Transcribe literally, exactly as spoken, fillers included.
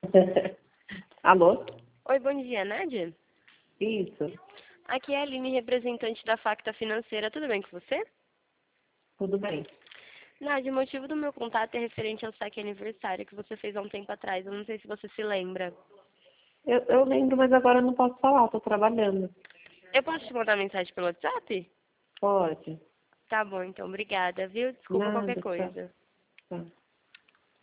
Alô? Oi, bom dia, Nádia? Isso, Aqui é a Aline, representante da Facta Financeira. Tudo bem com você? tudo bem. Nádia, o motivo do meu contato é referente ao saque aniversário que você fez há um tempo atrás. Eu não sei se você se lembra. Eu, eu lembro, mas agora eu não posso falar, estou trabalhando. Eu posso te mandar mensagem pelo WhatsApp? Pode? Tá bom, então. Obrigada, viu? Desculpa qualquer Nada, tá. coisa. Tá.